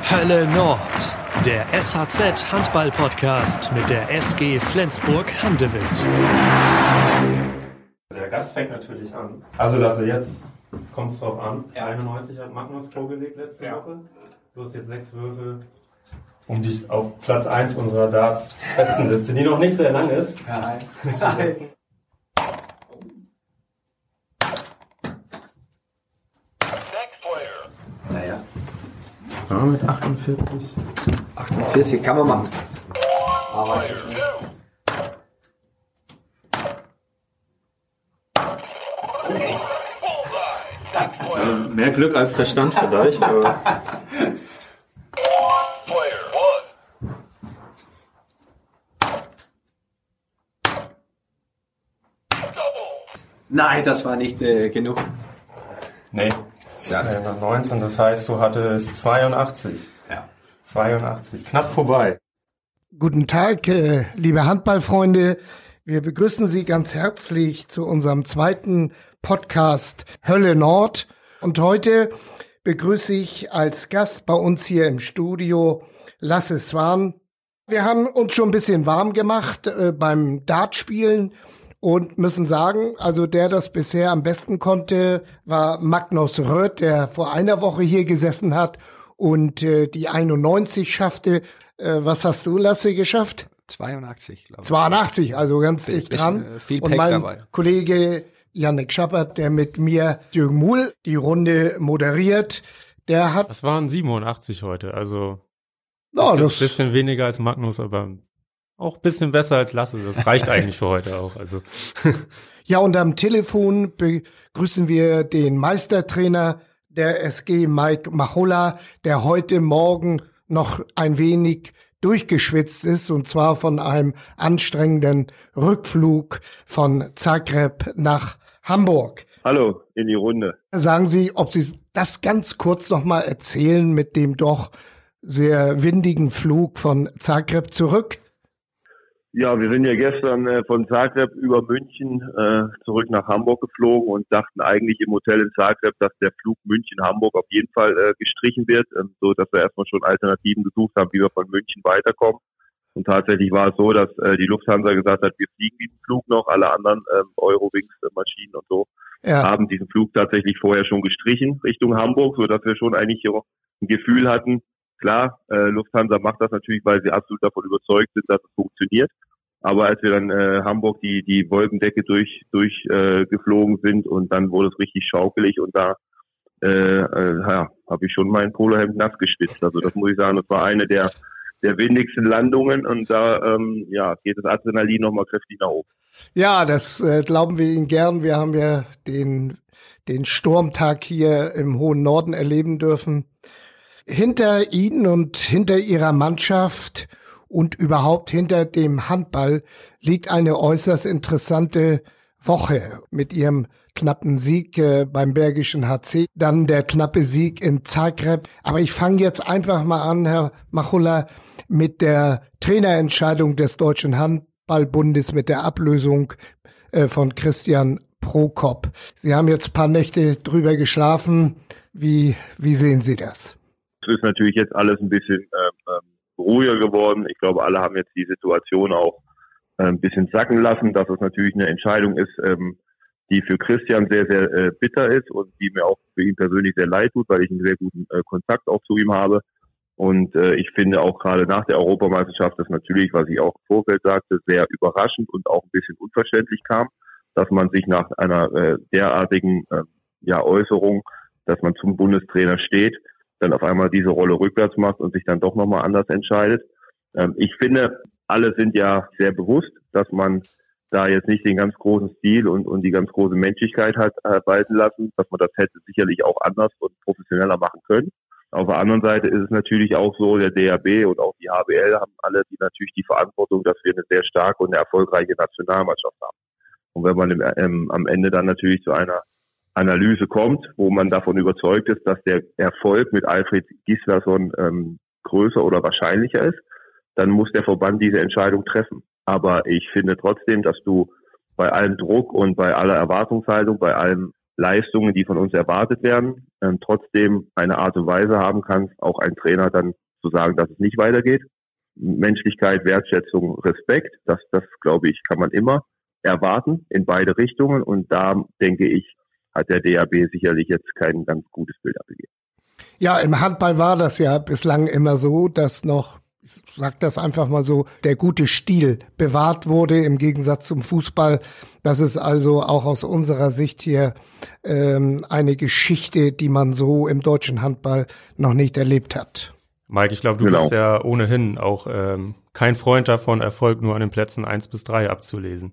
Hölle Nord, der SHZ Handball-Podcast mit der SG Flensburg-Handewitt. Der Gast fängt natürlich an. Also Lasse, jetzt kommt es drauf an. 91 hat Magnus vorgelegt letzte Woche. Du hast jetzt 6 Würfe, um dich auf Platz 1 unserer Darts-Bestenliste, die noch nicht sehr lang ist. Nein. Naja. Ja, mit 48. 48 kann man machen. Aber Mehr Glück als Verstand vielleicht. Aber nein, das war nicht genug. nee, Ja. 19, das heißt, du hattest 82. Ja. 82, knapp vorbei. Guten Tag, liebe Handballfreunde. Wir begrüßen Sie ganz herzlich zu unserem zweiten Podcast Hölle Nord. Und heute begrüße ich als Gast bei uns hier im Studio Lasse Swan. Wir haben uns schon ein bisschen warm gemacht beim Dartspielen und müssen sagen, also der das bisher am besten konnte, war Magnus Röth, der vor einer Woche hier gesessen hat und die 91 schaffte. Was hast du, Lasse, geschafft? 82, glaube ich. 82, also ganz dicht Bisschen, dran. viel Und Pech mein dabei. Kollege Yannick Schappert, der mit mir Jürgen Muhl die Runde moderiert, der hat, Das waren 87 heute, also ja, ein das, bisschen weniger als Magnus, aber auch ein bisschen besser als Lasse. Das reicht eigentlich für heute auch. Also ja, und am Telefon begrüßen wir den Meistertrainer der SG, Mike Machola, der heute Morgen noch ein wenig durchgeschwitzt ist, und zwar von einem anstrengenden Rückflug von Zagreb nach Hamburg. Hallo in die Runde. Sagen Sie, ob Sie das ganz kurz noch mal erzählen mit dem doch sehr windigen Flug von Zagreb zurück? Ja, wir sind ja gestern von Zagreb über München zurück nach Hamburg geflogen und dachten eigentlich im Hotel in Zagreb, dass der Flug München-Hamburg auf jeden Fall gestrichen wird, so dass wir erstmal schon Alternativen gesucht haben, wie wir von München weiterkommen. Und tatsächlich war es so, dass die Lufthansa gesagt hat, wir fliegen diesen Flug noch. Alle anderen Eurowings-Maschinen und so haben diesen Flug tatsächlich vorher schon gestrichen Richtung Hamburg, so dass wir schon eigentlich hier ein Gefühl hatten, klar, Lufthansa macht das natürlich, weil sie absolut davon überzeugt sind, dass es funktioniert. Aber als wir dann Hamburg die Wolkendecke durchgeflogen sind und dann wurde es richtig schaukelig und da habe ich schon mein Polohemd nass geschwitzt. Also das muss ich sagen, das war eine der windigsten Landungen und da geht das Adrenalin nochmal kräftig nach oben. Ja, das glauben wir Ihnen gern. Wir haben ja den Sturmtag hier im hohen Norden erleben dürfen. Hinter Ihnen und hinter Ihrer Mannschaft und überhaupt hinter dem Handball liegt eine äußerst interessante Woche mit Ihrem knappen Sieg beim Bergischen HC, dann der knappe Sieg in Zagreb. Aber ich fange jetzt einfach mal an, Herr Machola, mit der Trainerentscheidung des Deutschen Handballbundes, mit der Ablösung von Christian Prokop. Sie haben jetzt ein paar Nächte drüber geschlafen. Wie sehen Sie das? Es ist natürlich jetzt alles ein bisschen ruhiger geworden. Ich glaube, alle haben jetzt die Situation auch ein bisschen sacken lassen, dass es natürlich eine Entscheidung ist, die für Christian sehr, sehr bitter ist und die mir auch für ihn persönlich sehr leid tut, weil ich einen sehr guten Kontakt auch zu ihm habe. Und ich finde auch gerade nach der Europameisterschaft, das natürlich, was ich auch im Vorfeld sagte, sehr überraschend und auch ein bisschen unverständlich kam, dass man sich nach einer derartigen Äußerung, dass man zum Bundestrainer steht, dann auf einmal diese Rolle rückwärts macht und sich dann doch nochmal anders entscheidet. Ich finde, alle sind ja sehr bewusst, dass man da jetzt nicht den ganz großen Stil und die ganz große Menschlichkeit hat walten lassen, dass man das hätte sicherlich auch anders und professioneller machen können. Auf der anderen Seite ist es natürlich auch so, der DHB und auch die HBL haben alle natürlich die Verantwortung, dass wir eine sehr starke und eine erfolgreiche Nationalmannschaft haben. Und wenn man am Ende dann natürlich zu einer Analyse kommt, wo man davon überzeugt ist, dass der Erfolg mit Alfred Gislason größer oder wahrscheinlicher ist, dann muss der Verband diese Entscheidung treffen. Aber ich finde trotzdem, dass du bei allem Druck und bei aller Erwartungshaltung, bei allem Leistungen, die von uns erwartet werden, trotzdem eine Art und Weise haben kannst, auch ein Trainer dann zu sagen, dass es nicht weitergeht. Menschlichkeit, Wertschätzung, Respekt, das glaube ich, kann man immer erwarten in beide Richtungen. Und da, denke ich, hat der DHB sicherlich jetzt kein ganz gutes Bild abgegeben. Ja, im Handball war das ja bislang immer so, dass noch, ich sag das einfach mal so, der gute Stil bewahrt wurde im Gegensatz zum Fußball. Das ist also auch aus unserer Sicht hier eine Geschichte, die man so im deutschen Handball noch nicht erlebt hat. Mike, ich glaube, du bist ja ohnehin auch kein Freund davon, Erfolg nur an den Plätzen 1 bis 3 abzulesen.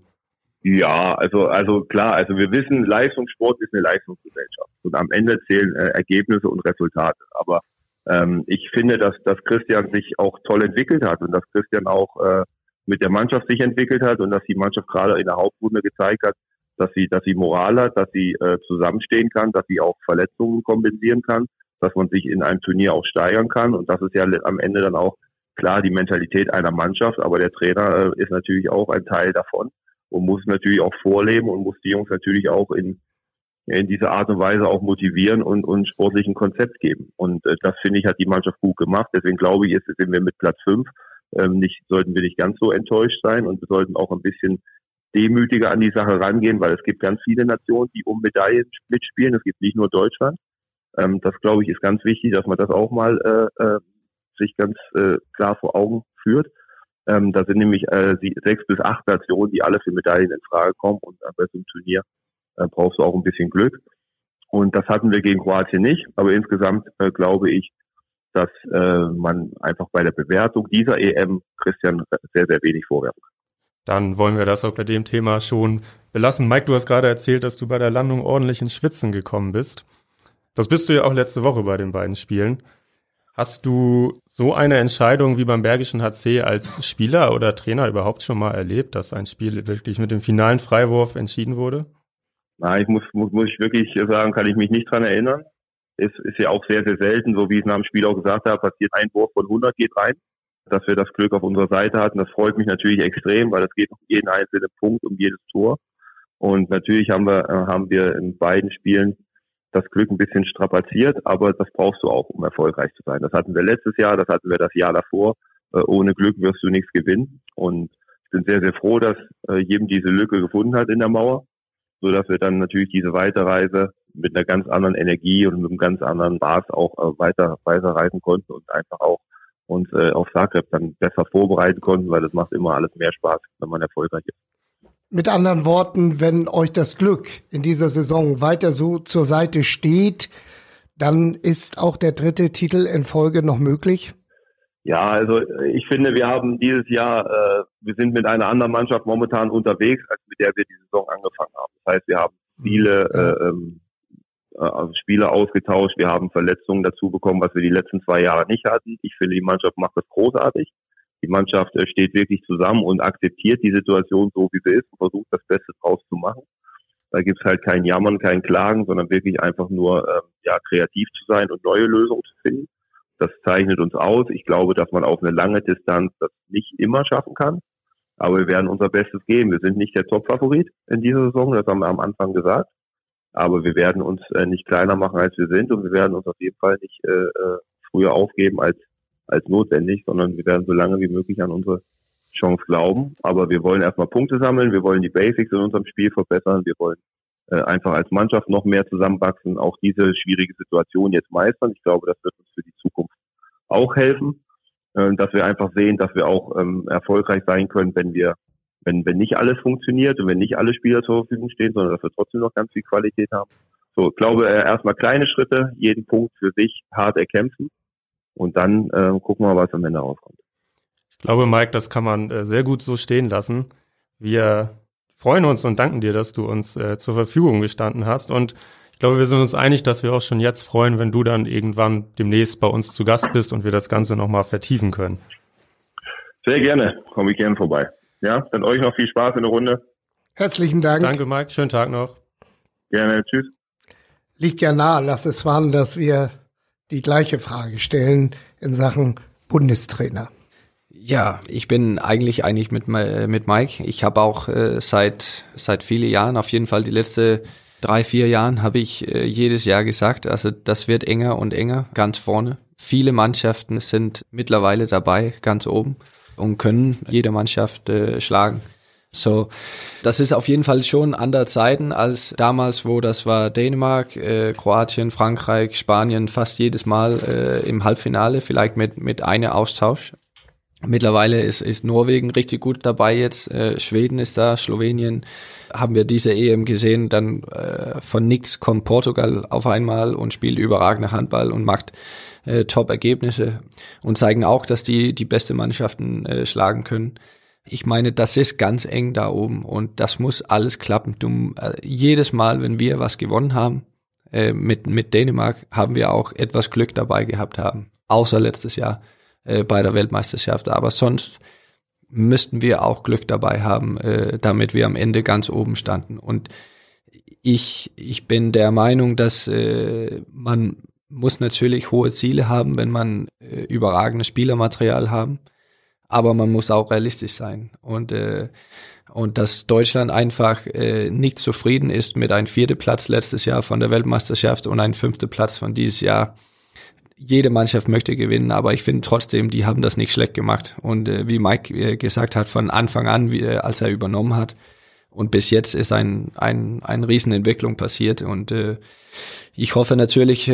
Ja, also klar, also wir wissen, Leistungssport ist eine Leistungsgesellschaft und am Ende zählen Ergebnisse und Resultate. Aber ich finde, dass Christian sich auch toll entwickelt hat und dass Christian auch mit der Mannschaft sich entwickelt hat und dass die Mannschaft gerade in der Hauptrunde gezeigt hat, dass sie Moral hat, dass sie zusammenstehen kann, dass sie auch Verletzungen kompensieren kann, dass man sich in einem Turnier auch steigern kann. Und das ist ja am Ende dann auch klar die Mentalität einer Mannschaft. Aber der Trainer ist natürlich auch ein Teil davon und muss natürlich auch vorleben und muss die Jungs natürlich auch in dieser Art und Weise auch motivieren und sportlich ein Konzept geben. Und das, finde ich, hat die Mannschaft gut gemacht. Deswegen glaube ich, sind wir mit Platz 5. Sollten wir nicht ganz so enttäuscht sein und wir sollten auch ein bisschen demütiger an die Sache rangehen, weil es gibt ganz viele Nationen, die um Medaillen mitspielen. Es gibt nicht nur Deutschland. Das, glaube ich, ist ganz wichtig, dass man das auch mal sich ganz klar vor Augen führt. Da sind nämlich 6 bis 8 Nationen, die alle für Medaillen in Frage kommen. Und bei so einem Turnier brauchst du auch ein bisschen Glück. Und das hatten wir gegen Kroatien nicht. Aber insgesamt glaube ich, dass man einfach bei der Bewertung dieser EM Christian sehr, sehr wenig vorwerfen kann. Dann wollen wir das auch bei dem Thema schon belassen. Mike, du hast gerade erzählt, dass du bei der Landung ordentlich ins Schwitzen gekommen bist. Das bist du ja auch letzte Woche bei den beiden Spielen. Hast du so eine Entscheidung wie beim Bergischen HC als Spieler oder Trainer überhaupt schon mal erlebt, dass ein Spiel wirklich mit dem finalen Freiwurf entschieden wurde? Na, muss ich wirklich sagen, kann ich mich nicht dran erinnern. Ist ja auch sehr, sehr selten, so wie ich es nach dem Spiel auch gesagt habe, passiert ein Wurf von 100, geht rein. Dass wir das Glück auf unserer Seite hatten, das freut mich natürlich extrem, weil es geht um jeden einzelnen Punkt, um jedes Tor. Und natürlich haben wir in beiden Spielen das Glück ein bisschen strapaziert, aber das brauchst du auch, um erfolgreich zu sein. Das hatten wir letztes Jahr, das hatten wir das Jahr davor. Ohne Glück wirst du nichts gewinnen. Und ich bin sehr, sehr froh, dass jedem diese Lücke gefunden hat in der Mauer, so dass wir dann natürlich diese Weiterreise mit einer ganz anderen Energie und mit einem ganz anderen Maß auch weiter reisen konnten und einfach auch uns auf Zagreb dann besser vorbereiten konnten, weil das macht immer alles mehr Spaß, wenn man erfolgreich ist. Mit anderen Worten, wenn euch das Glück in dieser Saison weiter so zur Seite steht, dann ist auch der 3. Titel in Folge noch möglich? Ja, also ich finde, wir haben dieses Jahr, wir sind mit einer anderen Mannschaft momentan unterwegs, als mit der wir die Saison angefangen haben. Das heißt, wir haben viele Spieler ausgetauscht, wir haben Verletzungen dazu bekommen, was wir die letzten 2 Jahre nicht hatten. Ich finde, die Mannschaft macht das großartig. Die Mannschaft steht wirklich zusammen und akzeptiert die Situation so, wie sie ist und versucht, das Beste draus zu machen. Da gibt's halt kein Jammern, kein Klagen, sondern wirklich einfach nur kreativ zu sein und neue Lösungen zu finden. Das zeichnet uns aus. Ich glaube, dass man auf eine lange Distanz das nicht immer schaffen kann. Aber wir werden unser Bestes geben. Wir sind nicht der Top-Favorit in dieser Saison, das haben wir am Anfang gesagt. Aber wir werden uns nicht kleiner machen, als wir sind. Und wir werden uns auf jeden Fall nicht früher aufgeben als notwendig, sondern wir werden so lange wie möglich an unsere Chance glauben. Aber wir wollen erstmal Punkte sammeln, wir wollen die Basics in unserem Spiel verbessern, wir wollen einfach als Mannschaft noch mehr zusammenwachsen, auch diese schwierige Situation jetzt meistern. Ich glaube, das wird uns für die Zukunft auch helfen, dass wir einfach sehen, dass wir auch erfolgreich sein können, wenn nicht alles funktioniert und wenn nicht alle Spieler zur Verfügung stehen, sondern dass wir trotzdem noch ganz viel Qualität haben. So, ich glaube, erstmal kleine Schritte, jeden Punkt für sich hart erkämpfen. Und dann gucken wir, was am Ende rauskommt. Ich glaube, Mike, das kann man sehr gut so stehen lassen. Wir freuen uns und danken dir, dass du uns zur Verfügung gestanden hast. Und ich glaube, wir sind uns einig, dass wir auch schon jetzt freuen, wenn du dann irgendwann demnächst bei uns zu Gast bist und wir das Ganze nochmal vertiefen können. Sehr gerne, komme ich gerne vorbei. Ja, dann euch noch viel Spaß in der Runde. Herzlichen Dank. Danke, Mike. Schönen Tag noch. Gerne, tschüss. Liegt ja nahe, Lasse Swan, dass wir die gleiche Frage stellen in Sachen Bundestrainer. Ja, ich bin eigentlich einig mit Mike. Ich habe auch seit vielen Jahren, auf jeden Fall die letzte 3-4 Jahren habe ich jedes Jahr gesagt, also das wird enger und enger, ganz vorne. Viele Mannschaften sind mittlerweile dabei, ganz oben und können jede Mannschaft schlagen. So, das ist auf jeden Fall schon andere Zeiten als damals, wo das war Dänemark, Kroatien, Frankreich, Spanien, fast jedes Mal im Halbfinale, vielleicht mit einem Austausch. Mittlerweile ist Norwegen richtig gut dabei jetzt, Schweden ist da, Slowenien. Haben wir diese EM gesehen, dann von nichts kommt Portugal auf einmal und spielt überragende Handball und macht Top-Ergebnisse und zeigen auch, dass die beste Mannschaften schlagen können. Ich meine, das ist ganz eng da oben und das muss alles klappen. Jedes Mal, wenn wir was gewonnen haben mit Dänemark, haben wir auch etwas Glück dabei gehabt haben, außer letztes Jahr bei der Weltmeisterschaft. Aber sonst müssten wir auch Glück dabei haben, damit wir am Ende ganz oben standen. Und ich bin der Meinung, dass man muss natürlich hohe Ziele haben, wenn man überragendes Spielermaterial haben. Aber man muss auch realistisch sein. Und dass Deutschland einfach nicht zufrieden ist mit einem 4. Platz letztes Jahr von der Weltmeisterschaft und einem 5. Platz von dieses Jahr. Jede Mannschaft möchte gewinnen, aber ich finde trotzdem, die haben das nicht schlecht gemacht. Und wie Mike gesagt hat, von Anfang an, als er übernommen hat, und bis jetzt ist eine Riesenentwicklung passiert. Und ich hoffe natürlich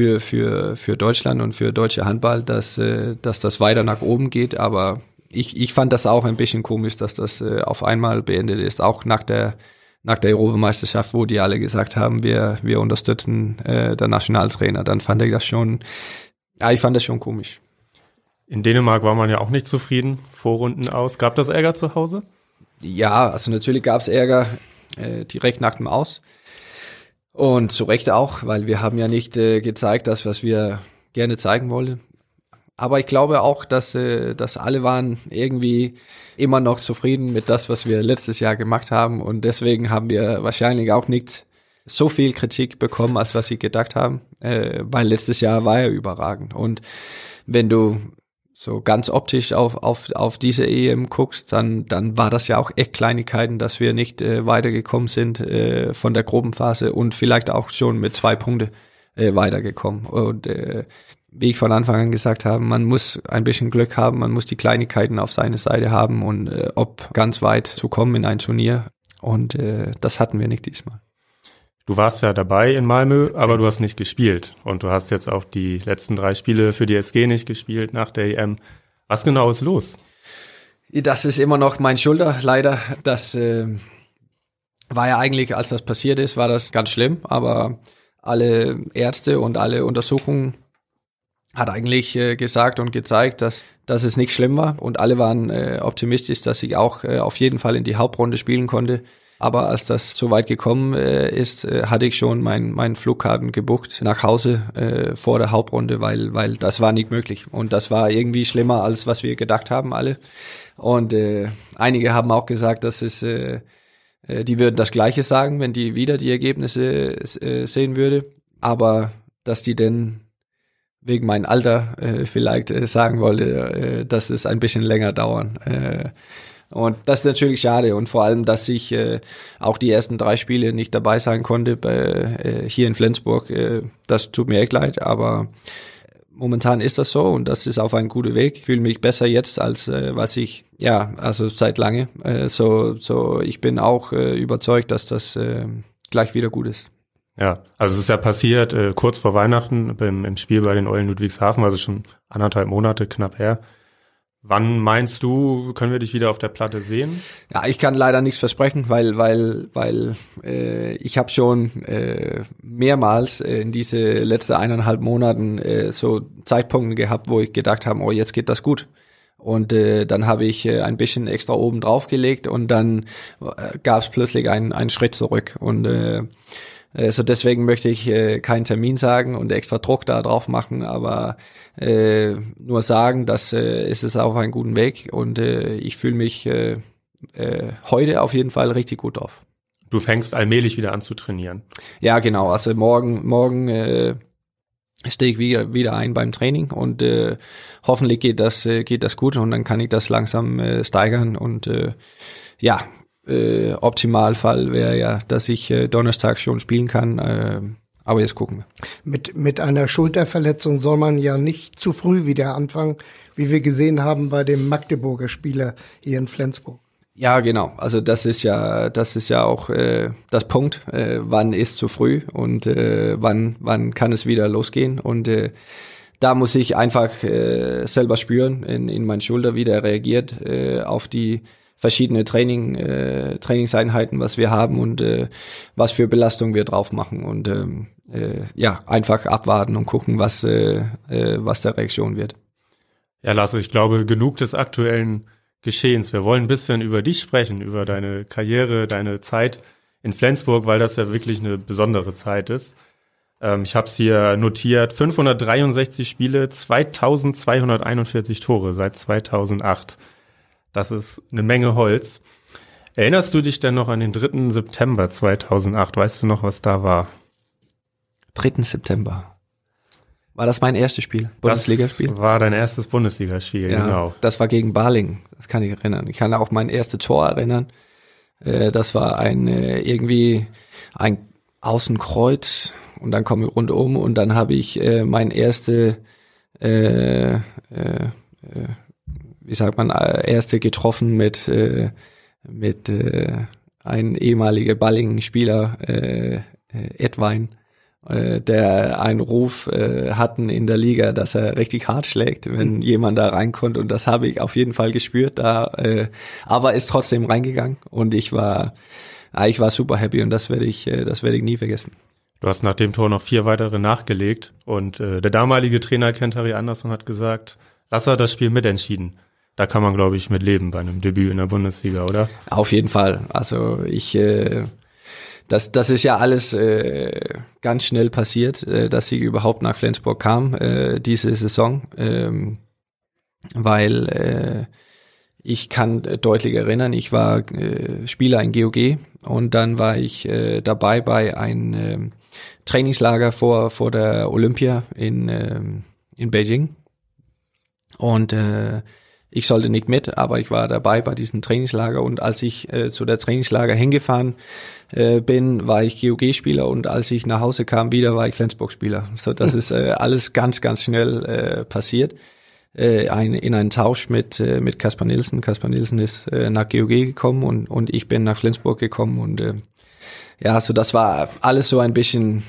für Deutschland und für deutsche Handball, dass das weiter nach oben geht. Aber ich fand das auch ein bisschen komisch, dass das auf einmal beendet ist, auch nach der Europameisterschaft, wo die alle gesagt haben, wir unterstützen der Nationaltrainer. Dann fand ich das schon komisch. In Dänemark war man ja auch nicht zufrieden, Vorrunden aus. Gab das Ärger zu Hause? Ja, also natürlich gab es Ärger direkt nach dem Aus. Und zu Recht auch, weil wir haben ja nicht gezeigt, das, was wir gerne zeigen wollten. Aber ich glaube auch, dass alle waren irgendwie immer noch zufrieden mit das, was wir letztes Jahr gemacht haben. Und deswegen haben wir wahrscheinlich auch nicht so viel Kritik bekommen, als was sie gedacht haben. Weil letztes Jahr war ja überragend. Und wenn du so ganz optisch auf diese EM guckst, dann war das ja auch echt Kleinigkeiten, dass wir nicht weitergekommen sind von der Gruppenphase und vielleicht auch schon mit 2 Punkten weitergekommen. Und wie ich von Anfang an gesagt habe, man muss ein bisschen Glück haben, man muss die Kleinigkeiten auf seine Seite haben und ob ganz weit zu kommen in ein Turnier. Und das hatten wir nicht diesmal. Du warst ja dabei in Malmö, aber du hast nicht gespielt. Und du hast jetzt auch die letzten 3 Spiele für die SG nicht gespielt nach der EM. Was genau ist los? Das ist immer noch mein Schulter, leider. Das war ja eigentlich, als das passiert ist, war das ganz schlimm. Aber alle Ärzte und alle Untersuchungen hat eigentlich gesagt und gezeigt, dass es nicht schlimm war. Und alle waren optimistisch, dass ich auch auf jeden Fall in die Hauptrunde spielen konnte. Aber als das so weit gekommen ist, hatte ich schon meinen Flugkarten gebucht nach Hause vor der Hauptrunde, weil das war nicht möglich. Und das war irgendwie schlimmer, als was wir gedacht haben alle. Und einige haben auch gesagt, dass die würden das Gleiche sagen, wenn die wieder die Ergebnisse sehen würde. Aber dass die denn wegen meinem Alter vielleicht sagen wollte, dass es ein bisschen länger dauern. Und das ist natürlich schade und vor allem, dass ich auch die ersten 3 Spiele nicht dabei sein konnte hier in Flensburg. Das tut mir echt leid, aber momentan ist das so und das ist auf einem guten Weg. Ich fühle mich besser jetzt, als was ich, also seit lange. So ich bin auch überzeugt, dass das gleich wieder gut ist. Ja, also es ist ja passiert kurz vor Weihnachten im Spiel bei den Eulen Ludwigshafen, also schon 1,5 Monate knapp her. Wann meinst du, können wir dich wieder auf der Platte sehen? Ja, ich kann leider nichts versprechen, weil ich habe schon mehrmals in diese letzten 1,5 Monaten so Zeitpunkte gehabt, wo ich gedacht habe, oh, jetzt geht das gut. Und dann habe ich ein bisschen extra oben drauf gelegt und dann gab es plötzlich einen Schritt zurück. Und so deswegen möchte ich keinen Termin sagen und extra Druck da drauf machen, aber nur sagen, dass es ist auf einem guten Weg und ich fühle mich heute auf jeden Fall richtig gut drauf. Du fängst allmählich wieder an zu trainieren. Ja, genau. Also morgen stehe ich wieder ein beim Training und hoffentlich geht das gut und dann kann ich das langsam steigern und Optimalfall wäre ja, dass ich Donnerstag schon spielen kann, aber jetzt gucken wir. Mit einer Schulterverletzung soll man ja nicht zu früh wieder anfangen, wie wir gesehen haben bei dem Magdeburger Spieler hier in Flensburg. Ja, genau. Also das ist ja auch das Punkt. Wann ist zu früh und wann kann es wieder losgehen? Und da muss ich einfach selber spüren in meine Schulter, wie der reagiert auf die verschiedene Trainingseinheiten, was wir haben und was für Belastung wir drauf machen. Und einfach abwarten und gucken, was der Reaktion wird. Ja, Lasse, ich glaube, genug des aktuellen Geschehens. Wir wollen ein bisschen über dich sprechen, über deine Karriere, deine Zeit in Flensburg, weil das ja wirklich eine besondere Zeit ist. Ich habe es hier notiert, 563 Spiele, 2241 Tore seit 2008. Das ist eine Menge Holz. Erinnerst du dich denn noch an den 3. September 2008? Weißt du noch, was da war? 3. September. War das mein erstes Spiel? Bundesligaspiel? Das war dein erstes Bundesligaspiel, ja, genau. Das war gegen Balingen, das kann ich erinnern. Ich kann auch mein erstes Tor erinnern. Das war ein Außenkreuz und dann komme ich rundum und dann habe ich mein erste getroffen mit einem ehemaligen Balingen-Spieler, Edwein, der einen Ruf hatten in der Liga, dass er richtig hart schlägt, wenn jemand da reinkommt, und das habe ich auf jeden Fall gespürt, aber ist trotzdem reingegangen und ich war super happy und das werde ich nie vergessen. Du hast nach dem Tor noch 4 weitere nachgelegt und der damalige Trainer Kent-Harry Andersson hat gesagt, Lasse hat das Spiel mitentschieden. Da kann man, glaube ich, mit leben bei einem Debüt in der Bundesliga, oder? Auf jeden Fall. Also das ist ja alles ganz schnell passiert, dass ich überhaupt nach Flensburg kam, diese Saison, weil ich kann deutlich erinnern, ich war Spieler in GOG und dann war ich dabei bei einem Trainingslager vor der Olympia in Beijing und ich sollte nicht mit, aber ich war dabei bei diesem Trainingslager und als ich zu der Trainingslager hingefahren bin, war ich GOG-Spieler und als ich nach Hause kam wieder, war ich Flensburg-Spieler. So, das ist alles ganz, ganz schnell passiert. In einen Tausch mit Kasper Nielsen. Kasper Nielsen ist nach GOG gekommen und ich bin nach Flensburg gekommen und so das war alles so ein bisschen,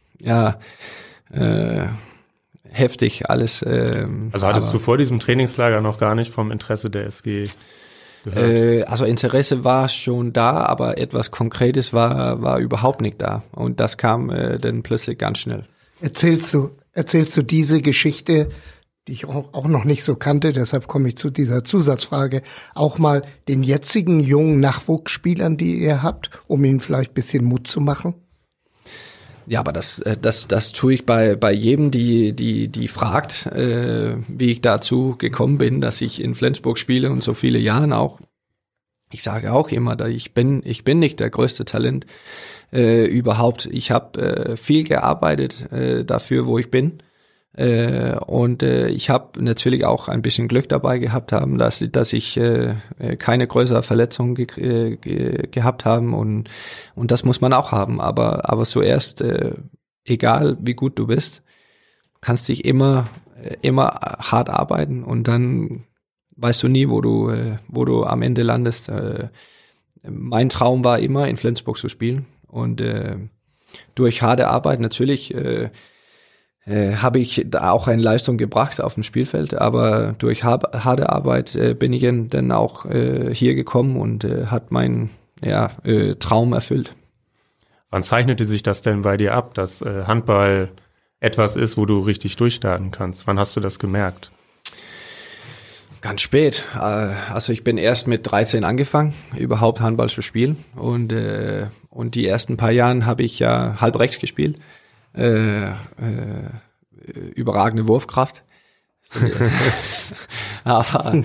heftig alles. Also hattest du vor diesem Trainingslager noch gar nicht vom Interesse der SG gehört? Also Interesse war schon da, aber etwas Konkretes war überhaupt nicht da. Und das kam dann plötzlich ganz schnell. Erzählst du diese Geschichte, die ich auch noch nicht so kannte, deshalb komme ich zu dieser Zusatzfrage, auch mal den jetzigen jungen Nachwuchsspielern, die ihr habt, um ihnen vielleicht ein bisschen Mut zu machen? Ja, aber das tue ich bei jedem, die fragt, wie ich dazu gekommen bin, dass ich in Flensburg spiele und so viele Jahren auch. Ich sage auch immer, dass ich bin nicht der größte Talent überhaupt. Ich habe viel gearbeitet dafür, wo ich bin. Und ich habe natürlich auch ein bisschen Glück dabei gehabt haben, dass ich keine größere Verletzung gehabt haben und das muss man auch haben. Aber zuerst, egal wie gut du bist, kannst dich immer hart arbeiten und dann weißt du nie, wo du am Ende landest. Mein Traum war immer, in Flensburg zu spielen und durch harte Arbeit natürlich habe ich da auch eine Leistung gebracht auf dem Spielfeld, aber durch harte Arbeit bin ich dann auch hier gekommen und hat meinen Traum erfüllt. Wann zeichnete sich das denn bei dir ab, dass Handball etwas ist, wo du richtig durchstarten kannst? Wann hast du das gemerkt? Ganz spät. Also ich bin erst mit 13 angefangen, überhaupt Handball zu spielen und die ersten paar Jahren habe ich ja halb rechts gespielt. Überragende Wurfkraft. aber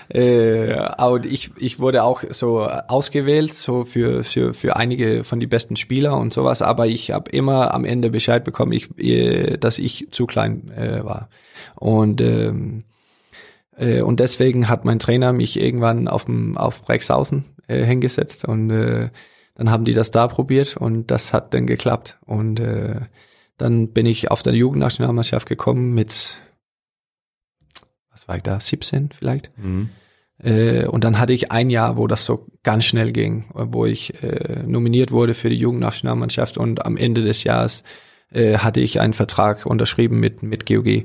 ich wurde auch so ausgewählt, so für einige von die besten Spieler und sowas, aber ich habe immer am Ende Bescheid bekommen, dass ich zu klein war. Und deswegen hat mein Trainer mich irgendwann auf Brexhausen hingesetzt und dann haben die das da probiert und das hat dann geklappt. Und dann bin ich auf der Jugendnationalmannschaft gekommen mit, was war ich da, 17 vielleicht. Mhm. Und dann hatte ich ein Jahr, wo das so ganz schnell ging, wo ich nominiert wurde für die Jugendnationalmannschaft und am Ende des Jahres hatte ich einen Vertrag unterschrieben mit GOG.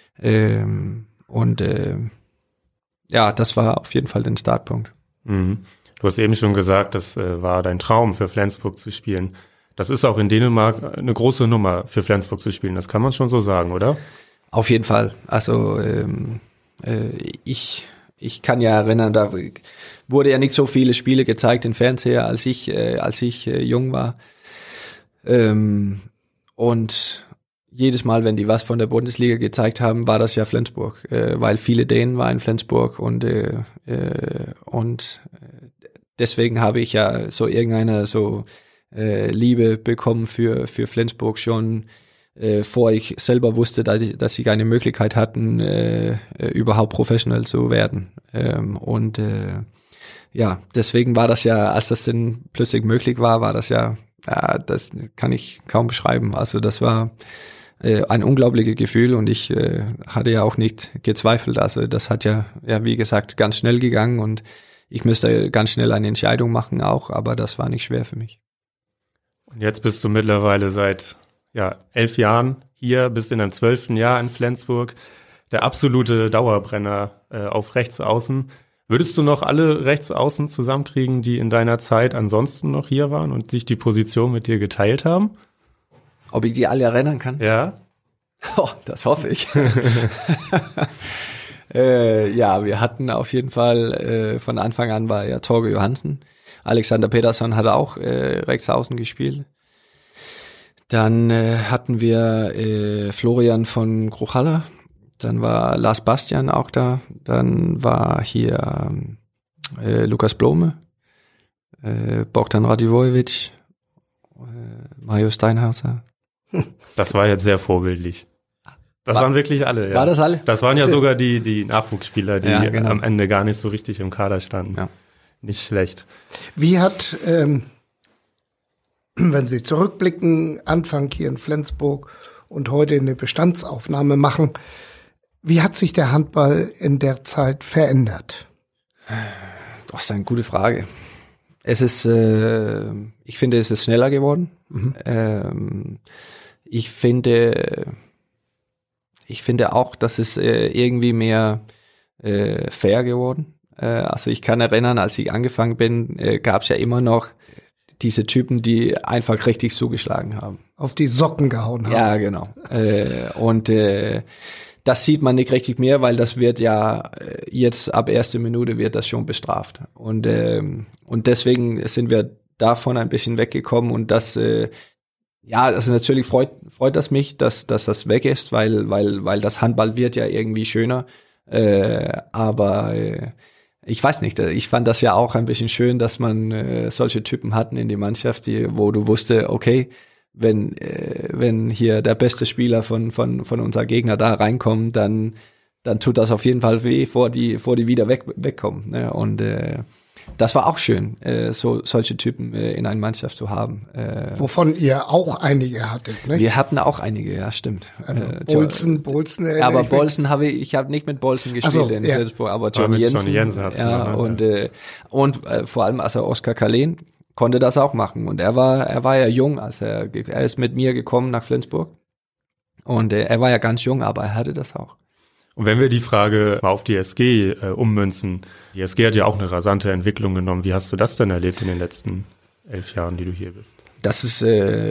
Ja, das war auf jeden Fall der Startpunkt. Mhm. Du hast eben schon gesagt, das war dein Traum, für Flensburg zu spielen. Das ist auch in Dänemark eine große Nummer, für Flensburg zu spielen. Das kann man schon so sagen, oder? Auf jeden Fall. Also ich kann ja erinnern, da wurde ja nicht so viele Spiele gezeigt im Fernseher, als ich jung war. Und jedes Mal, wenn die was von der Bundesliga gezeigt haben, war das ja Flensburg, weil viele Dänen waren in Flensburg und deswegen habe ich ja so irgendeine Liebe bekommen für Flensburg schon, vor ich selber wusste, dass sie keine Möglichkeit hatten, überhaupt professionell zu werden. Ja, deswegen war das ja, als das denn plötzlich möglich war das ja, das kann ich kaum beschreiben. Also das war ein unglaubliches Gefühl und ich hatte ja auch nicht gezweifelt. Also das hat ja, wie gesagt, ganz schnell gegangen und ich müsste ganz schnell eine Entscheidung machen auch, aber das war nicht schwer für mich. Und jetzt bist du mittlerweile seit 11 Jahren hier, bist in deinem 12. Jahr in Flensburg, der absolute Dauerbrenner auf Rechtsaußen. Würdest du noch alle Rechtsaußen zusammenkriegen, die in deiner Zeit ansonsten noch hier waren und sich die Position mit dir geteilt haben? Ob ich die alle erinnern kann? Ja. Oh, das hoffe ich. Ja, wir hatten auf jeden Fall, von Anfang an war ja Torge Johansen. Alexander Pedersen hat auch Rechtsaußen gespielt. Dann hatten wir Florian von Kruchalla. Dann war Lars Bastian auch da. Dann war hier Lukas Blome, Bogdan Radivojevic, Mario Steinhauser. Das war jetzt sehr vorbildlich. Das waren wirklich alle. Ja. War das alle? Das waren ja sogar die Nachwuchsspieler, die genau. am Ende gar nicht so richtig im Kader standen. Ja. Nicht schlecht. Wie hat, wenn Sie zurückblicken, Anfang hier in Flensburg und heute eine Bestandsaufnahme machen, wie hat sich der Handball in der Zeit verändert? Das ist eine gute Frage. Es ist, ich finde, es ist schneller geworden. Mhm. Ich finde auch, dass es irgendwie mehr fair geworden. Also ich kann erinnern, als ich angefangen bin, gab es ja immer noch diese Typen, die einfach richtig zugeschlagen haben. Auf die Socken gehauen haben. Ja, genau. Und das sieht man nicht richtig mehr, weil das wird ja jetzt ab erste Minute wird das schon bestraft. Und deswegen sind wir davon ein bisschen weggekommen und das also natürlich freut das mich, dass das weg ist, weil das Handball wird ja irgendwie schöner. Aber ich weiß nicht, ich fand das ja auch ein bisschen schön, dass man solche Typen hatten in die Mannschaft, wo du wusste, okay, wenn hier der beste Spieler von unser Gegner da reinkommt, dann tut das auf jeden Fall weh, vor die wieder wegkommen. Ne? Und das war auch schön, solche Typen in einer Mannschaft zu haben. Wovon ihr auch einige hattet, ne? Wir hatten auch einige, ja, stimmt. Bolzen. Aber Bolzen ich habe nicht mit Bolzen gespielt in Flensburg, aber Johnny Jensen hast du und vor allem also Oskar Kalén konnte das auch machen und er war ja jung, als er ist mit mir gekommen nach Flensburg und er war ja ganz jung, aber er hatte das auch. Und wenn wir die Frage mal auf die SG ummünzen, die SG hat ja auch eine rasante Entwicklung genommen. Wie hast du das denn erlebt in den letzten 11 Jahren, die du hier bist? Das ist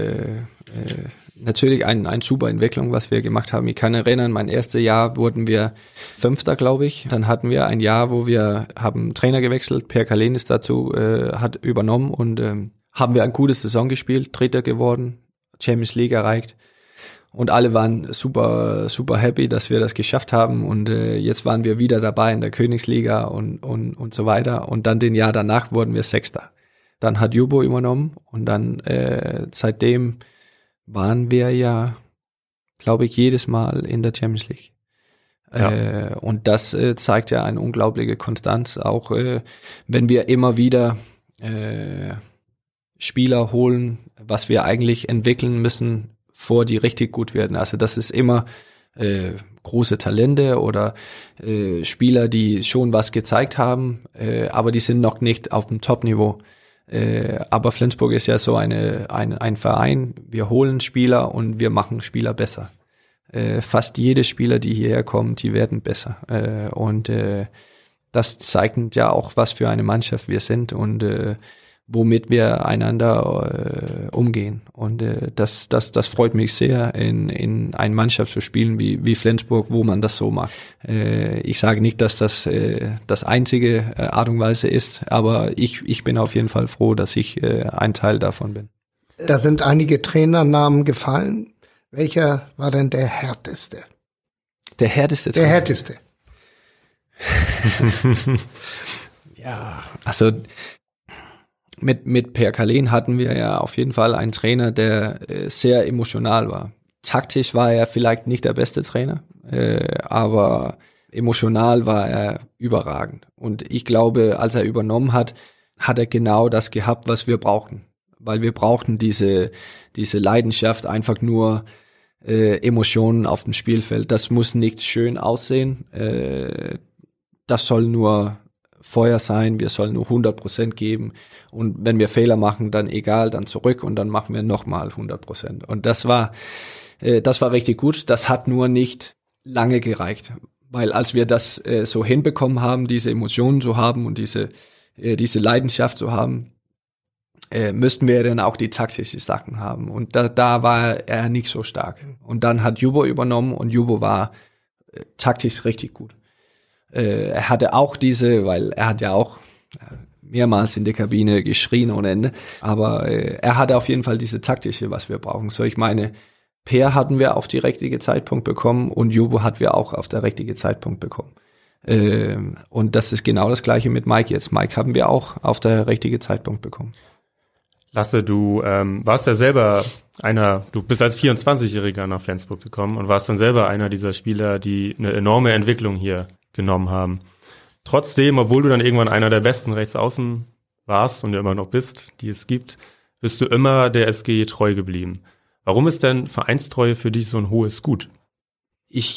natürlich eine super Entwicklung, was wir gemacht haben. Ich kann erinnern, mein erstes Jahr wurden wir 5. glaube ich. Dann hatten wir ein Jahr, wo wir haben Trainer gewechselt. Per Kalén ist dazu, hat übernommen und haben wir eine gute Saison gespielt, 3. geworden, Champions League erreicht. Und alle waren super, super happy, dass wir das geschafft haben. Und jetzt waren wir wieder dabei in der Königsliga und so weiter. Und dann den Jahr danach wurden wir 6. Dann hat Jubo übernommen und dann seitdem waren wir ja, glaube ich, jedes Mal in der Champions League. Ja. Und das zeigt ja eine unglaubliche Konstanz, auch wenn wir immer wieder Spieler holen, was wir eigentlich entwickeln müssen, bevor die richtig gut werden. Also das ist immer große Talente oder Spieler, die schon was gezeigt haben, aber die sind noch nicht auf dem Top-Niveau. Aber Flensburg ist ja so ein Verein, wir holen Spieler und wir machen Spieler besser. Fast jede Spieler, die hierher kommen, die werden besser. Und das zeigt ja auch, was für eine Mannschaft wir sind und womit wir einander umgehen. Und das freut mich sehr, in eine Mannschaft zu spielen wie Flensburg, wo man das so macht. Ich sage nicht, dass das das einzige Art und Weise ist, aber ich bin auf jeden Fall froh, dass ich ein Teil davon bin. Da sind einige Trainernamen gefallen. Welcher war denn der härteste? Der härteste Trainer? Der härteste. Ja, also mit Per Kalén hatten wir ja auf jeden Fall einen Trainer, der sehr emotional war. Taktisch war er vielleicht nicht der beste Trainer, aber emotional war er überragend. Und ich glaube, als er übernommen hat, hat er genau das gehabt, was wir brauchten. Weil wir brauchten diese Leidenschaft, einfach nur Emotionen auf dem Spielfeld. Das muss nicht schön aussehen. Das soll nur Feuer sein, wir sollen nur 100% geben und wenn wir Fehler machen, dann egal, dann zurück und dann machen wir nochmal 100%. Und das war richtig gut, das hat nur nicht lange gereicht, weil als wir das so hinbekommen haben, diese Emotionen zu haben und diese Leidenschaft zu haben, müssten wir dann auch die taktischen Sachen haben und da war er nicht so stark. Und dann hat Jubo übernommen und Jubo war taktisch richtig gut. Er hatte auch weil er hat ja auch mehrmals in der Kabine geschrien ohne Ende, aber er hatte auf jeden Fall diese taktische, was wir brauchen. So, ich meine, Per hatten wir auf die richtige Zeitpunkt bekommen und Jubo hatten wir auch auf der richtige Zeitpunkt bekommen. Und das ist genau das Gleiche mit Mike jetzt. Mike haben wir auch auf der richtige Zeitpunkt bekommen. Lasse, du warst ja selber du bist als 24-Jähriger nach Flensburg gekommen und warst dann selber einer dieser Spieler, die eine enorme Entwicklung hier genommen haben. Trotzdem, obwohl du dann irgendwann einer der besten Rechtsaußen warst und ja immer noch bist, die es gibt, bist du immer der SG treu geblieben. Warum ist denn Vereinstreue für dich so ein hohes Gut? Ich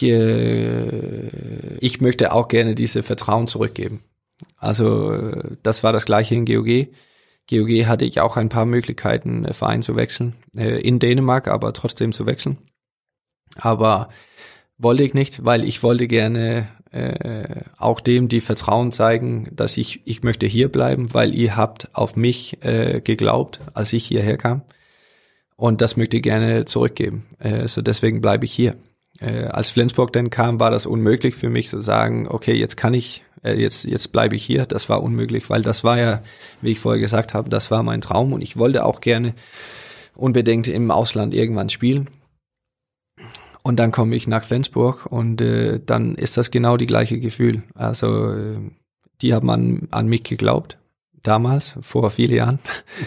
möchte auch gerne diese Vertrauen zurückgeben. Also das war das Gleiche in GOG. GOG hatte ich auch ein paar Möglichkeiten, Verein zu wechseln. In Dänemark, aber trotzdem zu wechseln. Aber wollte ich nicht, weil ich wollte gerne auch dem die Vertrauen zeigen, dass ich möchte hier bleiben, weil ihr habt auf mich geglaubt, als ich hierher kam. Und das möchte ich gerne zurückgeben. So deswegen bleibe ich hier. Als Flensburg dann kam, war das unmöglich für mich zu sagen, okay, jetzt kann ich, jetzt bleibe ich hier. Das war unmöglich, weil das war ja, wie ich vorher gesagt habe, das war mein Traum und ich wollte auch gerne unbedingt im Ausland irgendwann spielen. Und dann komme ich nach Flensburg und dann ist das genau die gleiche Gefühl. Also die haben an mich geglaubt, damals, vor vielen Jahren.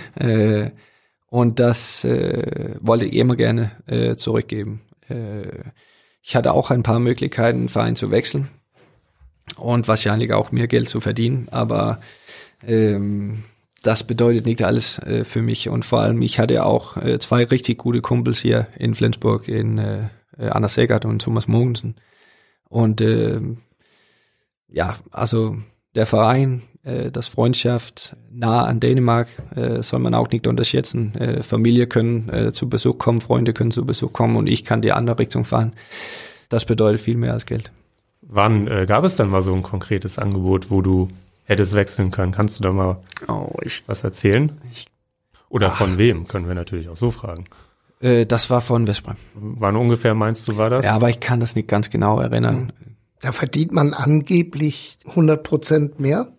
Und das wollte ich immer gerne zurückgeben. Ich hatte auch ein paar Möglichkeiten, einen Verein zu wechseln und wahrscheinlich auch mehr Geld zu verdienen, aber das bedeutet nicht alles für mich. Und vor allem, ich hatte auch 2 richtig gute Kumpels hier in Flensburg, in Anders Segert und Thomas Mogensen. Und ja, also der Verein, das Freundschaft nah an Dänemark soll man auch nicht unterschätzen. Familie können zu Besuch kommen, Freunde können zu Besuch kommen und ich kann die andere Richtung fahren. Das bedeutet viel mehr als Geld. Wann gab es dann mal so ein konkretes Angebot, wo du hättest wechseln können? Kannst du da mal was erzählen? Oder von wem, können wir natürlich auch so fragen. Das war von Westbrem. Wann ungefähr meinst du, war das? Ja, aber ich kann das nicht ganz genau erinnern. Da verdient man angeblich 100% mehr?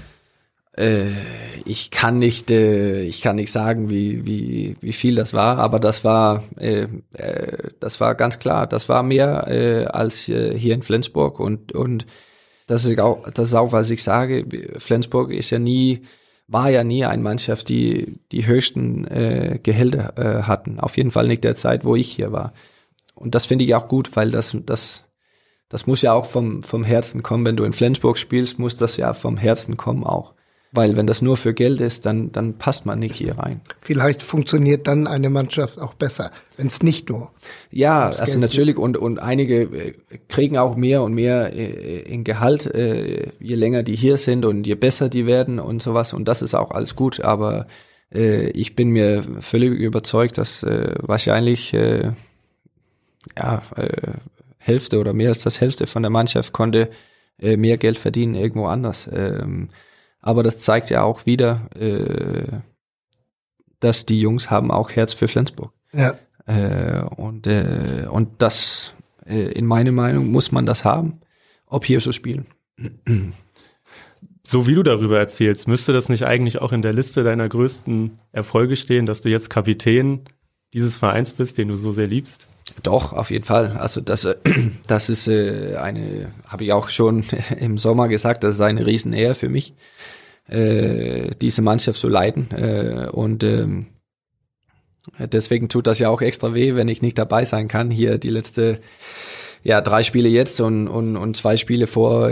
Ich kann nicht sagen, wie viel das war, aber das war ganz klar. Das war mehr als hier in Flensburg und das ist auch, was ich sage. Flensburg war ja nie eine Mannschaft, die höchsten Gehälter hatten. Auf jeden Fall nicht der Zeit, wo ich hier war. Und das finde ich auch gut, weil das muss ja auch vom Herzen kommen. Wenn du in Flensburg spielst, muss das ja vom Herzen kommen auch. Weil wenn das nur für Geld ist, dann passt man nicht hier rein. Vielleicht funktioniert dann eine Mannschaft auch besser, wenn es nicht nur. Ja, also natürlich und einige kriegen auch mehr und mehr in Gehalt, je länger die hier sind und je besser die werden und sowas, und das ist auch alles gut, aber ich bin mir völlig überzeugt, dass wahrscheinlich Hälfte oder mehr als das Hälfte von der Mannschaft konnte mehr Geld verdienen irgendwo anders. Aber das zeigt ja auch wieder, dass die Jungs haben auch Herz für Flensburg. Ja. Und das, in meiner Meinung, muss man das haben, ob hier so spielen. So wie du darüber erzählst, müsste das nicht eigentlich auch in der Liste deiner größten Erfolge stehen, dass du jetzt Kapitän dieses Vereins bist, den du so sehr liebst? Doch, auf jeden Fall. Also das ist habe ich auch schon im Sommer gesagt, das ist eine Riesenehre für mich, diese Mannschaft zu leiten. Und deswegen tut das ja auch extra weh, wenn ich nicht dabei sein kann. Hier die letzte 3 Spiele jetzt und 2 Spiele vor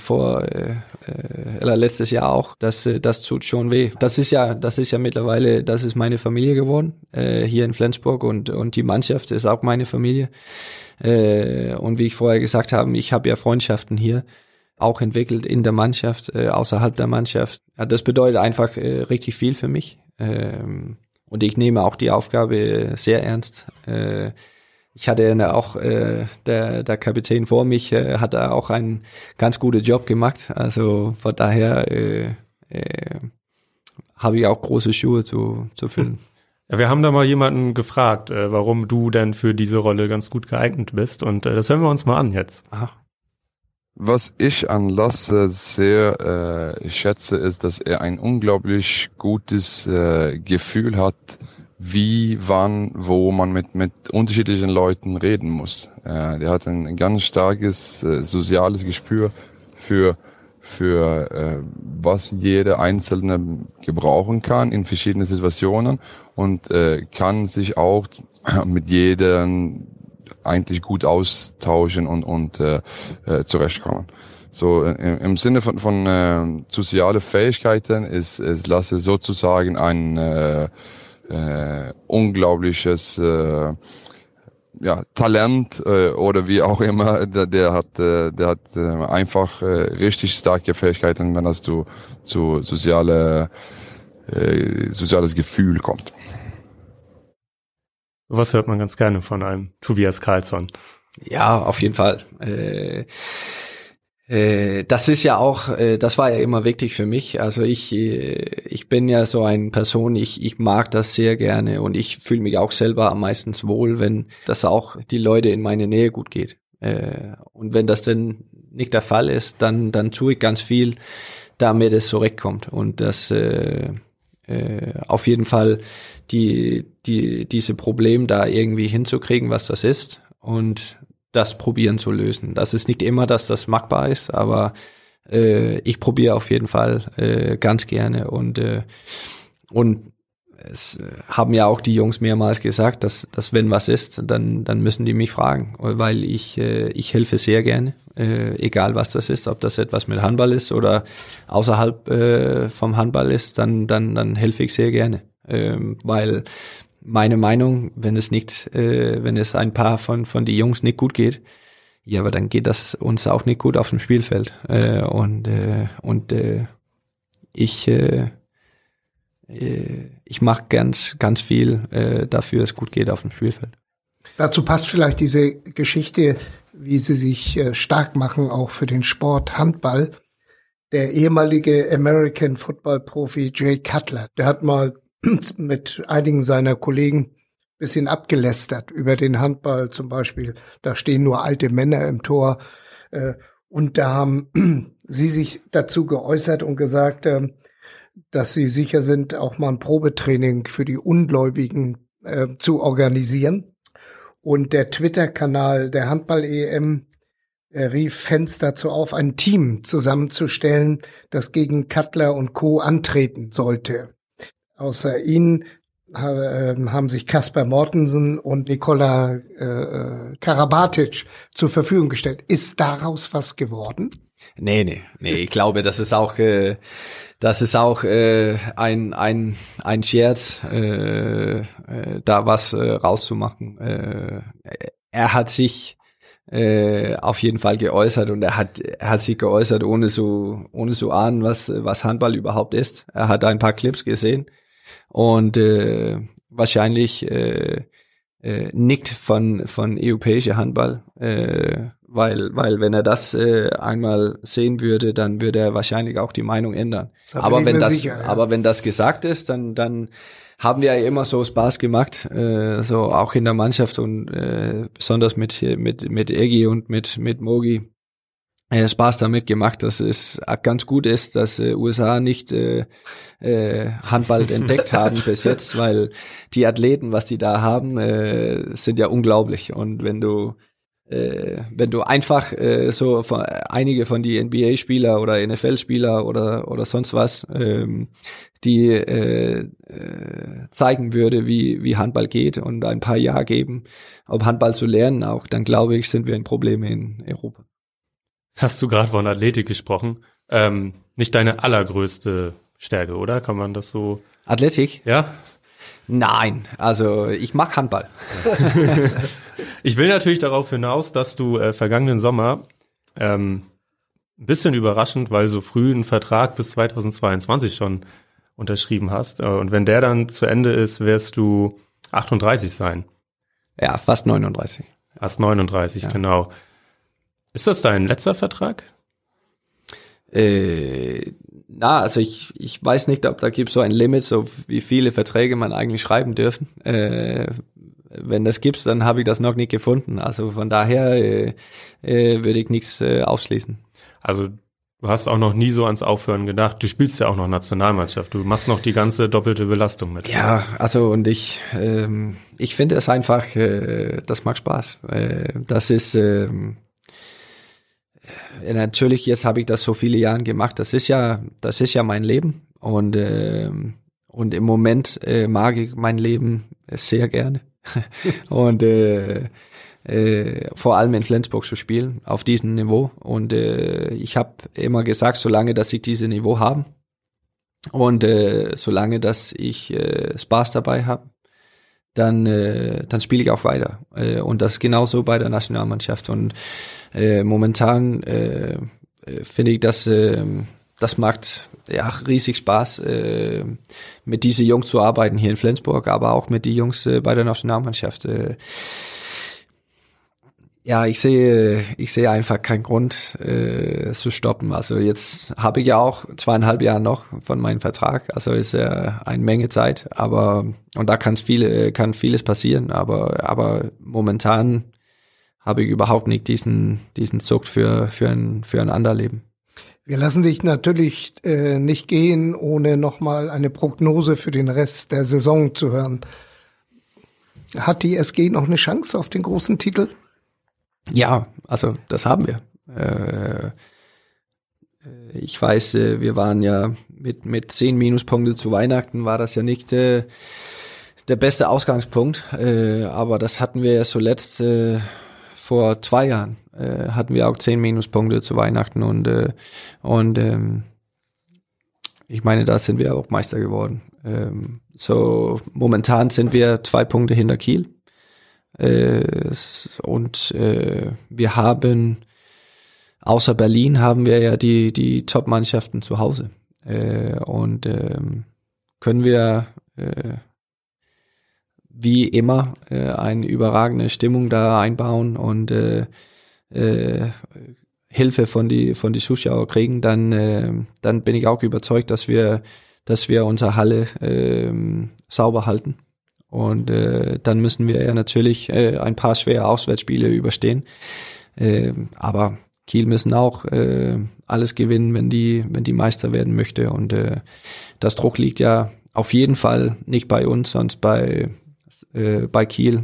letztes Jahr auch. Das tut schon weh. Das ist ja mittlerweile, das ist meine Familie geworden, hier in Flensburg, und die Mannschaft ist auch meine Familie. Und wie ich vorher gesagt habe, ich habe ja Freundschaften hier auch entwickelt in der Mannschaft, außerhalb der Mannschaft. Ja, das bedeutet einfach richtig viel für mich. Und ich nehme auch die Aufgabe sehr ernst. Ich hatte ja auch, der Kapitän vor mich hat da auch einen ganz guten Job gemacht. Also von daher habe ich auch große Schuhe zu füllen. Ja, wir haben da mal jemanden gefragt, warum du denn für diese Rolle ganz gut geeignet bist. Und das hören wir uns mal an jetzt. Aha. Was ich an Lasse sehr schätze, ist, dass er ein unglaublich gutes Gefühl hat, wie, wann, wo man mit unterschiedlichen Leuten reden muss. Der hat ein ganz starkes soziales Gespür für was jeder Einzelne gebrauchen kann in verschiedenen Situationen und kann sich auch mit jedem eigentlich gut austauschen und zurechtkommen. So im Sinne von soziale Fähigkeiten ist Lasse sozusagen ein unglaubliches Talent oder wie auch immer. Der hat einfach richtig starke Fähigkeiten, wenn das zu soziales Gefühl kommt. Was hört man ganz gerne von einem Tobias Karlsson? Ja, auf jeden Fall. Das ist ja auch, das war ja immer wichtig für mich. Also ich bin ja so eine Person, ich mag das sehr gerne und ich fühle mich auch selber am meisten wohl, wenn das auch die Leute in meine Nähe gut geht. Und wenn das denn nicht der Fall ist, dann tue ich ganz viel, damit es zurückkommt. Und das auf jeden Fall diese Probleme da irgendwie hinzukriegen, was das ist, und das probieren zu lösen. Das ist nicht immer, dass das machbar ist, aber ich probiere auf jeden Fall ganz gerne und es haben ja auch die Jungs mehrmals gesagt, dass wenn was ist, dann müssen die mich fragen, weil ich helfe sehr gerne, egal was das ist, ob das etwas mit Handball ist oder außerhalb vom Handball ist, dann helfe ich sehr gerne, weil meine Meinung, wenn es ein paar von die Jungs nicht gut geht, ja, aber dann geht das uns auch nicht gut auf dem Spielfeld. Ich mache ganz viel dafür, es gut geht auf dem Spielfeld. Dazu passt vielleicht diese Geschichte, wie sie sich stark machen, auch für den Sport Handball. Der ehemalige American Football Profi Jay Cutler, der hat mal mit einigen seiner Kollegen bisschen abgelästert über den Handball zum Beispiel. Da stehen nur alte Männer im Tor. Und da haben sie sich dazu geäußert und gesagt, dass sie sicher sind, auch mal ein Probetraining für die Ungläubigen zu organisieren. Und der Twitter-Kanal der Handball-EM rief Fans dazu auf, ein Team zusammenzustellen, das gegen Cutler und Co. antreten sollte. Außer ihnen haben sich Kasper Mortensen und Nikola Karabatic zur Verfügung gestellt. Ist daraus was geworden? Nee. Ich glaube, das ist auch ein Scherz, da was rauszumachen. Er hat sich auf jeden Fall geäußert und er hat sich geäußert, ohne so ahnen, was Handball überhaupt ist. Er hat ein paar Clips gesehen und wahrscheinlich nickt von europäischer Handball, weil wenn er das einmal sehen würde, dann würde er wahrscheinlich auch die Meinung ändern. Aber wenn das gesagt ist, dann haben wir ja immer so Spaß gemacht, so auch in der Mannschaft und besonders mit Egi und mit Mogi Spaß damit gemacht, dass es ganz gut ist, dass USA nicht Handball entdeckt haben bis jetzt, weil die Athleten, was die da haben, sind ja unglaublich. Und wenn du einfach einige von die NBA-Spieler oder NFL-Spieler oder sonst was, die zeigen würde, wie Handball geht und ein paar Jahre geben, um Handball zu lernen auch, dann glaube ich, sind wir ein Problem in Europa. Hast du gerade von Athletik gesprochen? Nicht deine allergrößte Stärke, oder? Kann man das so? Athletik? Ja. Nein, also ich mag Handball. Ich will natürlich darauf hinaus, dass du vergangenen Sommer ein bisschen überraschend, weil so früh einen Vertrag bis 2022 schon unterschrieben hast. Und wenn der dann zu Ende ist, wirst du 38 sein. Ja, fast 39. Fast 39, ja. Genau. Ist das dein letzter Vertrag? Also ich weiß nicht, ob da gibt so ein Limit, so wie viele Verträge man eigentlich schreiben dürfen. Wenn das gibt's, dann habe ich das noch nicht gefunden. Also von daher würde ich nichts ausschließen. Also du hast auch noch nie so ans Aufhören gedacht. Du spielst ja auch noch Nationalmannschaft. Du machst noch die ganze doppelte Belastung mit. Ja, also und ich finde es einfach, das macht Spaß. Das ist natürlich, jetzt habe ich das so viele Jahre gemacht. Das ist ja mein Leben und im Moment mag ich mein Leben sehr gerne und vor allem in Flensburg zu spielen auf diesem Niveau. Und ich habe immer gesagt, solange dass ich dieses Niveau habe und solange dass ich Spaß dabei habe, dann spiele ich auch weiter. Und das ist genauso bei der Nationalmannschaft. Und momentan finde ich, das macht ja riesig Spaß, mit diesen Jungs zu arbeiten hier in Flensburg, aber auch mit den Jungs bei der Nationalmannschaft. Ja, ich sehe einfach keinen Grund zu stoppen. Also jetzt habe ich ja auch 2,5 Jahre noch von meinem Vertrag. Also ist ja eine Menge Zeit, und da kann vieles passieren. Aber momentan habe ich überhaupt nicht diesen Zug für ein Anderleben. Wir lassen dich natürlich nicht gehen, ohne nochmal eine Prognose für den Rest der Saison zu hören. Hat die SG noch eine Chance auf den großen Titel? Ja, also das haben wir. Ich weiß, wir waren ja mit 10 Minuspunkte zu Weihnachten, war das ja nicht der beste Ausgangspunkt, aber das hatten wir ja zuletzt vor 2 Jahren, hatten wir auch 10 Minuspunkte zu Weihnachten und ich meine, da sind wir auch Meister geworden. So momentan sind wir 2 Punkte hinter Kiel. Und wir haben, außer Berlin haben wir ja die Top-Mannschaften zu Hause. Und können wir wie immer eine überragende Stimmung da einbauen und Hilfe von die Zuschauer kriegen, dann bin ich auch überzeugt, dass wir unsere Halle sauber halten. Und dann müssen wir ja natürlich ein paar schwere Auswärtsspiele überstehen. Aber Kiel müssen auch alles gewinnen, wenn die Meister werden möchte. Und das Druck liegt ja auf jeden Fall nicht bei uns, sondern bei Kiel.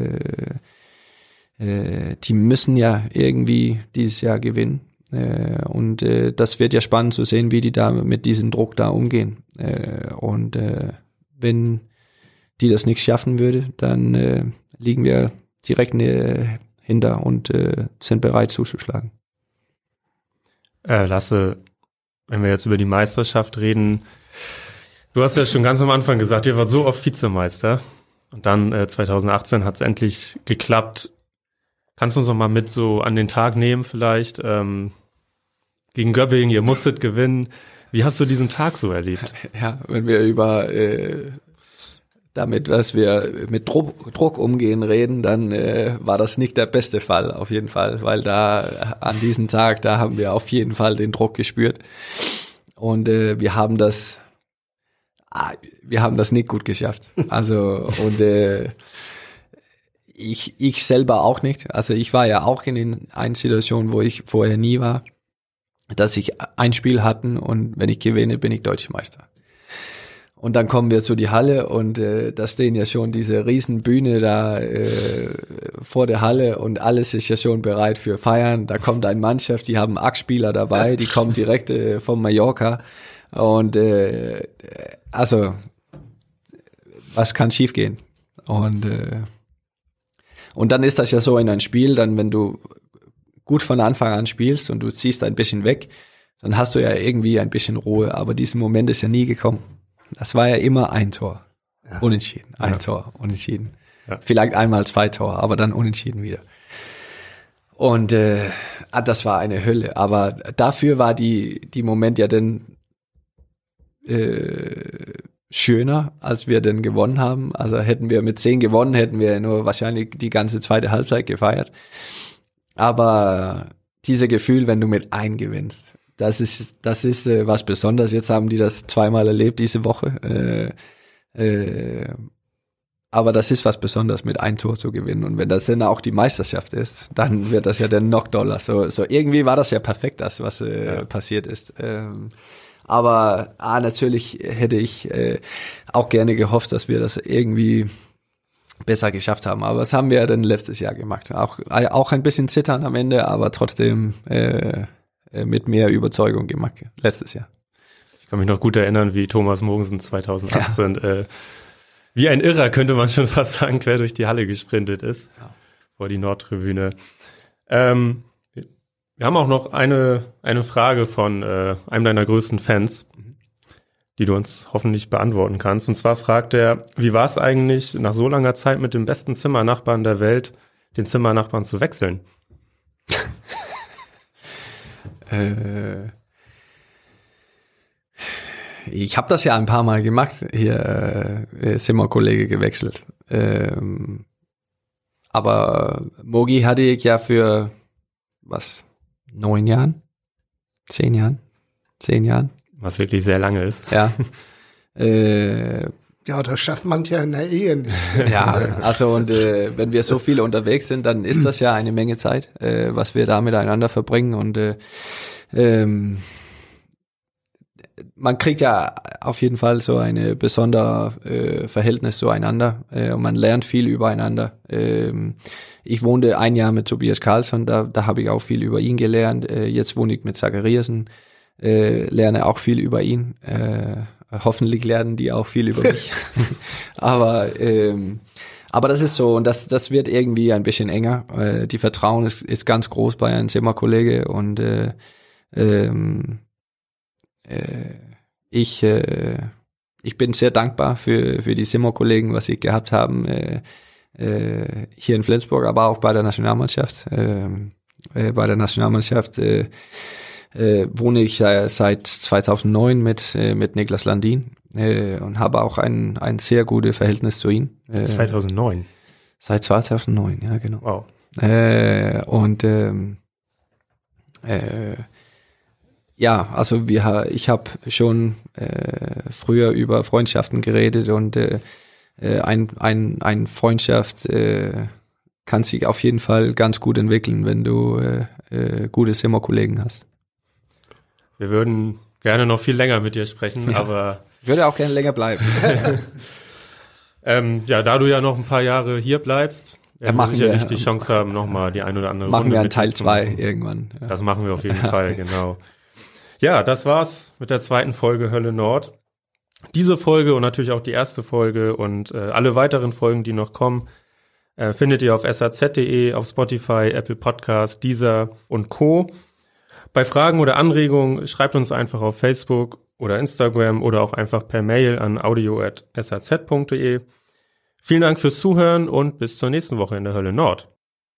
Die müssen ja irgendwie dieses Jahr gewinnen. Und das wird ja spannend zu sehen, wie die da mit diesem Druck da umgehen. Und wenn die das nicht schaffen würde, dann liegen wir direkt hinter und sind bereit zuzuschlagen. Lasse, wenn wir jetzt über die Meisterschaft reden, du hast ja schon ganz am Anfang gesagt, ihr wart so oft Vizemeister und dann 2018 hat es endlich geklappt. Kannst du uns noch mal mit so an den Tag nehmen vielleicht? Gegen Göppingen, ihr musstet gewinnen. Wie hast du diesen Tag so erlebt? Ja, wenn wir über damit, dass wir mit Druck umgehen reden, dann war das nicht der beste Fall auf jeden Fall, weil da an diesem Tag, da haben wir auf jeden Fall den Druck gespürt und wir haben das nicht gut geschafft. Also und ich selber auch nicht. Also ich war ja auch in einer Situation, wo ich vorher nie war, dass ich ein Spiel hatten und wenn ich gewinne, bin ich Deutscher Meister. Und dann kommen wir zu die Halle und da stehen ja schon diese riesen Bühne da vor der Halle und alles ist ja schon bereit für Feiern. Da kommt eine Mannschaft, die haben Achsspieler dabei, die kommen direkt von Mallorca und also was kann schiefgehen? Und dann ist das ja so in ein Spiel, dann wenn du gut von Anfang an spielst und du ziehst ein bisschen weg, dann hast du ja irgendwie ein bisschen Ruhe. Aber dieser Moment ist ja nie gekommen. Das war ja immer ein Tor. Ja. Unentschieden. Ein Tor. Unentschieden. Ja. Vielleicht einmal 2 Tore, aber dann unentschieden wieder. Und das war eine Hölle. Aber dafür war die Moment ja dann schöner, als wir denn gewonnen haben. Also hätten wir mit 10 gewonnen, hätten wir nur wahrscheinlich die ganze zweite Halbzeit gefeiert. Aber dieses Gefühl, wenn du mit 1 gewinnst, das ist was Besonderes. Jetzt haben die das 2-mal erlebt diese Woche. Aber das ist was Besonderes, mit 1 Tor zu gewinnen. Und wenn das dann auch die Meisterschaft ist, dann wird das ja dann noch doller. So irgendwie war das ja perfekt, das, was passiert ist. Aber natürlich hätte ich auch gerne gehofft, dass wir das irgendwie besser geschafft haben. Aber das haben wir ja dann letztes Jahr gemacht. Auch ein bisschen zittern am Ende, aber trotzdem mit mehr Überzeugung gemacht letztes Jahr. Ich kann mich noch gut erinnern, wie Thomas Mogensen 2018 wie ein Irrer, könnte man schon fast sagen, quer durch die Halle gesprintet ist, vor die Nordtribüne. Wir haben auch noch eine Frage von einem deiner größten Fans, die du uns hoffentlich beantworten kannst. Und zwar fragt er, wie war es eigentlich, nach so langer Zeit mit dem besten Zimmernachbarn der Welt, den Zimmernachbarn zu wechseln? Ich habe das ja ein paar Mal gemacht, hier Zimmerkollege gewechselt. Aber Mogi hatte ich ja für 9 Jahren? 10 Jahren? 10 Jahren? Was wirklich sehr lange ist. Ja. Ja, das schafft man ja in der Ehe nicht. Ja, also und wenn wir so viele unterwegs sind, dann ist das ja eine Menge Zeit, was wir da miteinander verbringen und man kriegt ja auf jeden Fall so eine besondere Verhältnis zueinander und man lernt viel übereinander. Ich wohnte 1 Jahr mit Tobias Karlsson, da habe ich auch viel über ihn gelernt. Jetzt wohne ich mit Zachariasen, lerne auch viel über ihn. Hoffentlich lernen die auch viel über mich. Aber das ist so und das wird irgendwie ein bisschen enger. Die Vertrauen ist ganz groß bei einem Zimmerkollege und ich bin sehr dankbar für die Zimmerkollegen, was sie gehabt haben hier in Flensburg, aber auch bei der Nationalmannschaft. Bei der Nationalmannschaft wohne ich seit 2009 mit Niklas Landin und habe auch ein sehr gutes Verhältnis zu ihm. 2009? Seit 2009, ja genau. Wow. Ja, also ich habe schon früher über Freundschaften geredet und eine Freundschaft kann sich auf jeden Fall ganz gut entwickeln, wenn du gute Zimmerkollegen hast. Wir würden gerne noch viel länger mit dir sprechen, ja. Aber ich würde auch gerne länger bleiben. Ja, da du ja noch ein paar Jahre hier bleibst, werden wir sicherlich die Chance haben, nochmal die ein oder andere Runde Runde wir einen Teil 2 irgendwann. Ja. Das machen wir auf jeden Fall, genau. Ja, das war's mit der 2. Folge Hölle Nord. Diese Folge und natürlich auch die erste Folge und alle weiteren Folgen, die noch kommen, findet ihr auf saz.de, auf Spotify, Apple Podcast, Deezer und Co. Bei Fragen oder Anregungen schreibt uns einfach auf Facebook oder Instagram oder auch einfach per Mail an audio@shz.de. Vielen Dank fürs Zuhören und bis zur nächsten Woche in der Hölle Nord.